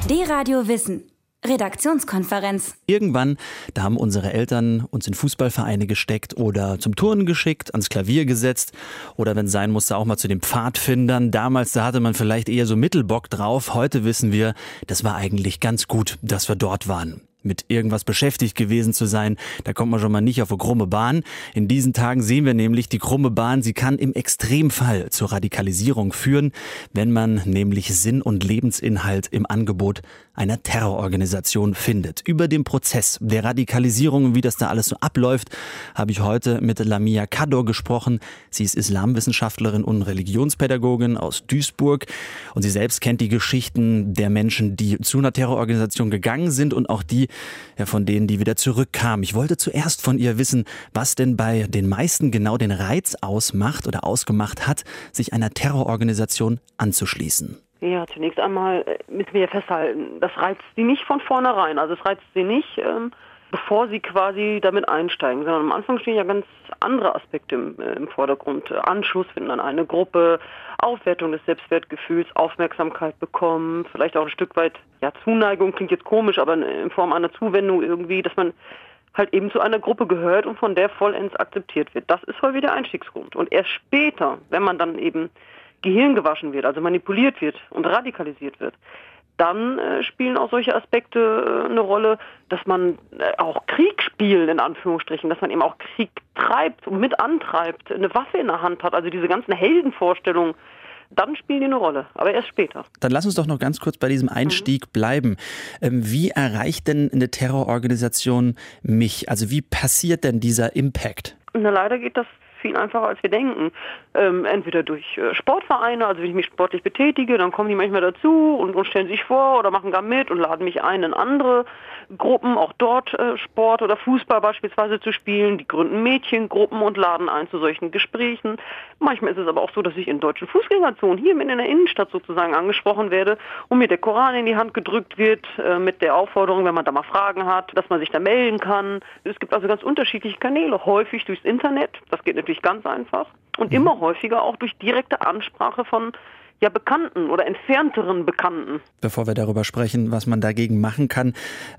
D-Radio Wissen. Redaktionskonferenz. Irgendwann, da haben unsere Eltern uns in Fußballvereine gesteckt oder zum Turnen geschickt, ans Klavier gesetzt oder wenn es sein musste auch mal zu den Pfadfindern. Damals, da hatte man vielleicht eher so Mittelbock drauf. Heute wissen wir, das war eigentlich ganz gut, dass wir dort waren. Mit irgendwas beschäftigt gewesen zu sein, da kommt man schon mal nicht auf eine krumme Bahn. In diesen Tagen sehen wir nämlich, die krumme Bahn, sie kann im Extremfall zur Radikalisierung führen, wenn man nämlich Sinn und Lebensinhalt im Angebot einer Terrororganisation findet. Über den Prozess der Radikalisierung und wie das da alles so abläuft, habe ich heute mit Lamia Kador gesprochen. Sie ist Islamwissenschaftlerin und Religionspädagogin aus Duisburg und sie selbst kennt die Geschichten der Menschen, die zu einer Terrororganisation gegangen sind und auch die von denen, die wieder zurückkamen. Ich wollte zuerst von ihr wissen, was denn bei den meisten genau den Reiz ausmacht oder ausgemacht hat, sich einer Terrororganisation anzuschließen. Ja, zunächst einmal müssen wir festhalten, das reizt sie nicht von vornherein. Also es reizt sie nicht, bevor sie quasi damit einsteigen, sondern am Anfang stehen ja ganz andere Aspekte im Vordergrund. Anschluss finden an eine Gruppe, Aufwertung des Selbstwertgefühls, Aufmerksamkeit bekommen, vielleicht auch ein Stück weit, ja, Zuneigung klingt jetzt komisch, aber in Form einer Zuwendung irgendwie, dass man halt eben zu einer Gruppe gehört und von der vollends akzeptiert wird. Das ist häufig der Einstiegsgrund. Und erst später, wenn man dann eben gehirngewaschen wird, also manipuliert wird und radikalisiert wird, dann spielen auch solche Aspekte eine Rolle, dass man auch Krieg spielt, in Anführungsstrichen, dass man eben auch Krieg treibt und mit antreibt, eine Waffe in der Hand hat, also diese ganzen Heldenvorstellungen, dann spielen die eine Rolle, aber erst später. Dann lass uns doch noch ganz kurz bei diesem Einstieg bleiben. Wie erreicht denn eine Terrororganisation mich? Also wie passiert denn dieser Impact? Na, leider geht das viel einfacher, als wir denken. Entweder durch Sportvereine, also wenn ich mich sportlich betätige, dann kommen die manchmal dazu und stellen sich vor oder machen gar mit und laden mich ein in andere Gruppen, auch dort Sport oder Fußball beispielsweise zu spielen. Die gründen Mädchengruppen und laden ein zu solchen Gesprächen. Manchmal ist es aber auch so, dass ich in deutschen Fußgängerzonen hier mitten in der Innenstadt sozusagen angesprochen werde und mir der Koran in die Hand gedrückt wird mit der Aufforderung, wenn man da mal Fragen hat, dass man sich da melden kann. Es gibt also ganz unterschiedliche Kanäle, häufig durchs Internet, das geht natürlich ganz einfach und immer häufiger auch durch direkte Ansprache von Bekannten oder entfernteren Bekannten. Bevor wir darüber sprechen, was man dagegen machen kann,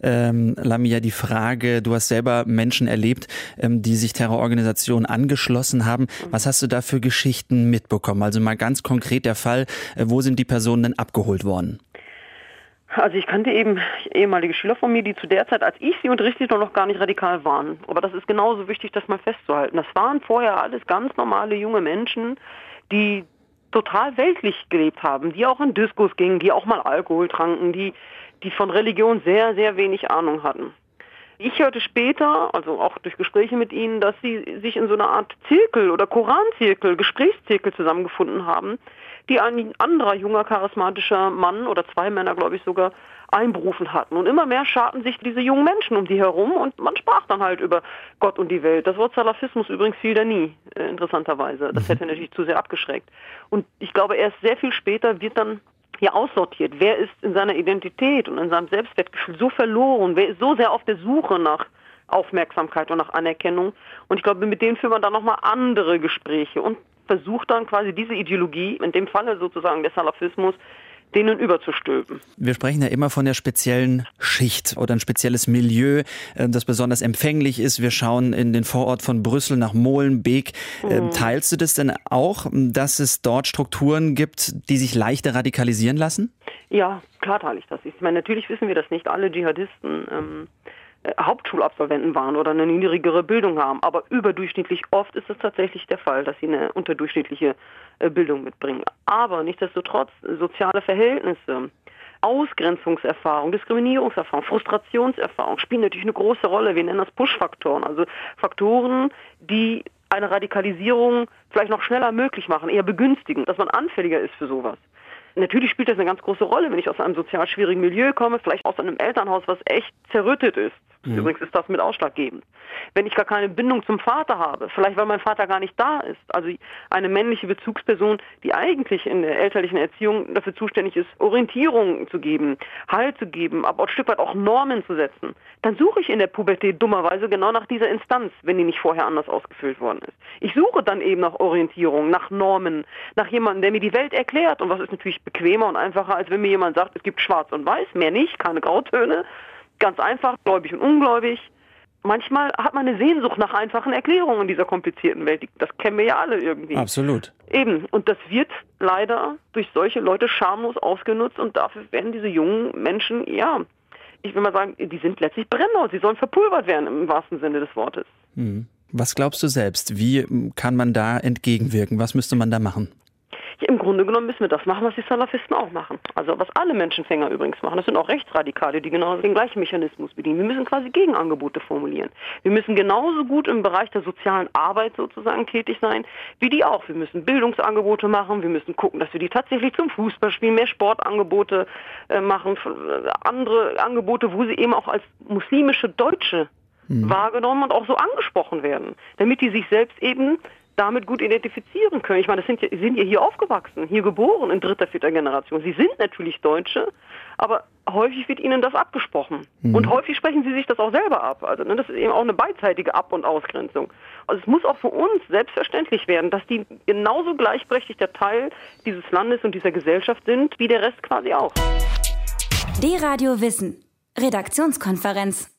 Lamia, die Frage, du hast selber Menschen erlebt, die sich Terrororganisationen angeschlossen haben. Was hast du da für Geschichten mitbekommen? Also mal ganz konkret der Fall, wo sind die Personen denn abgeholt worden? Also ich kannte eben ehemalige Schüler von mir, die zu der Zeit, als ich sie unterrichtete, noch gar nicht radikal waren. Aber das ist genauso wichtig, das mal festzuhalten. Das waren vorher alles ganz normale junge Menschen, die total weltlich gelebt haben, die auch in Diskos gingen, die auch mal Alkohol tranken, die von Religion sehr, sehr wenig Ahnung hatten. Ich hörte später, also auch durch Gespräche mit ihnen, dass sie sich in so einer Art Zirkel oder Koranzirkel, Gesprächszirkel zusammengefunden haben, die ein anderer junger, charismatischer Mann oder zwei Männer, glaube ich sogar, einberufen hatten. Und immer mehr scharten sich diese jungen Menschen um die herum und man sprach dann halt über Gott und die Welt. Das Wort Salafismus übrigens fiel da nie, interessanterweise. Das hätte natürlich zu sehr abgeschreckt. Und ich glaube, erst sehr viel später wird dann hier aussortiert. Wer ist in seiner Identität und in seinem Selbstwertgefühl so verloren? Wer ist so sehr auf der Suche nach Aufmerksamkeit und nach Anerkennung? Und ich glaube, mit denen führt man dann nochmal andere Gespräche und versucht dann quasi diese Ideologie, in dem Falle sozusagen der Salafismus, denen überzustülpen. Wir sprechen ja immer von der speziellen Schicht oder ein spezielles Milieu, das besonders empfänglich ist. Wir schauen in den Vorort von Brüssel nach Molenbeek. Teilst du das denn auch, dass es dort Strukturen gibt, die sich leichter radikalisieren lassen? Ja, klar teile ich das. Ich meine, natürlich wissen wir, dass nicht alle Dschihadisten Hauptschulabsolventen waren oder eine niedrigere Bildung haben. Aber überdurchschnittlich oft ist es tatsächlich der Fall, dass sie eine unterdurchschnittliche Bildung mitbringen. Aber nichtsdestotrotz soziale Verhältnisse, Ausgrenzungserfahrung, Diskriminierungserfahrung, Frustrationserfahrung spielen natürlich eine große Rolle. Wir nennen das Push-Faktoren, also Faktoren, die eine Radikalisierung vielleicht noch schneller möglich machen, eher begünstigen, dass man anfälliger ist für sowas. Natürlich spielt das eine ganz große Rolle, wenn ich aus einem sozial schwierigen Milieu komme, vielleicht aus einem Elternhaus, was echt zerrüttet ist. Übrigens ist das mit ausschlaggebend. Wenn ich gar keine Bindung zum Vater habe, vielleicht weil mein Vater gar nicht da ist, also eine männliche Bezugsperson, die eigentlich in der elterlichen Erziehung dafür zuständig ist, Orientierung zu geben, Halt zu geben, aber ein Stück weit auch Normen zu setzen, dann suche ich in der Pubertät dummerweise genau nach dieser Instanz, wenn die nicht vorher anders ausgefüllt worden ist. Ich suche dann eben nach Orientierung, nach Normen, nach jemandem, der mir die Welt erklärt. Und was ist natürlich bequemer und einfacher, als wenn mir jemand sagt, es gibt Schwarz und Weiß, mehr nicht, keine Grautöne. Ganz einfach, gläubig und ungläubig. Manchmal hat man eine Sehnsucht nach einfachen Erklärungen in dieser komplizierten Welt. Das kennen wir ja alle irgendwie. Absolut. Eben. Und das wird leider durch solche Leute schamlos ausgenutzt und dafür werden diese jungen Menschen, ja, ich will mal sagen, die sind letztlich brennbar. Sie sollen verpulvert werden im wahrsten Sinne des Wortes. Was glaubst du selbst? Wie kann man da entgegenwirken? Was müsste man da machen? Ja, im Grunde genommen müssen wir das machen, was die Salafisten auch machen. Also was alle Menschenfänger übrigens machen. Das sind auch Rechtsradikale, die genau den gleichen Mechanismus bedienen. Wir müssen quasi Gegenangebote formulieren. Wir müssen genauso gut im Bereich der sozialen Arbeit sozusagen tätig sein, wie die auch. Wir müssen Bildungsangebote machen. Wir müssen gucken, dass wir die tatsächlich zum Fußballspielen, mehr Sportangebote machen, andere Angebote, wo sie eben auch als muslimische Deutsche wahrgenommen und auch so angesprochen werden, damit die sich selbst eben damit gut identifizieren können. Ich meine, sind ja hier aufgewachsen, hier geboren in 3., 4. Generation. Sie sind natürlich Deutsche, aber häufig wird ihnen das abgesprochen. Und häufig sprechen sie sich das auch selber ab. Also das ist eben auch eine beidseitige Ab- und Ausgrenzung. Also es muss auch für uns selbstverständlich werden, dass die genauso gleichberechtigter Teil dieses Landes und dieser Gesellschaft sind, wie der Rest quasi auch. D-Radio Wissen. Redaktionskonferenz.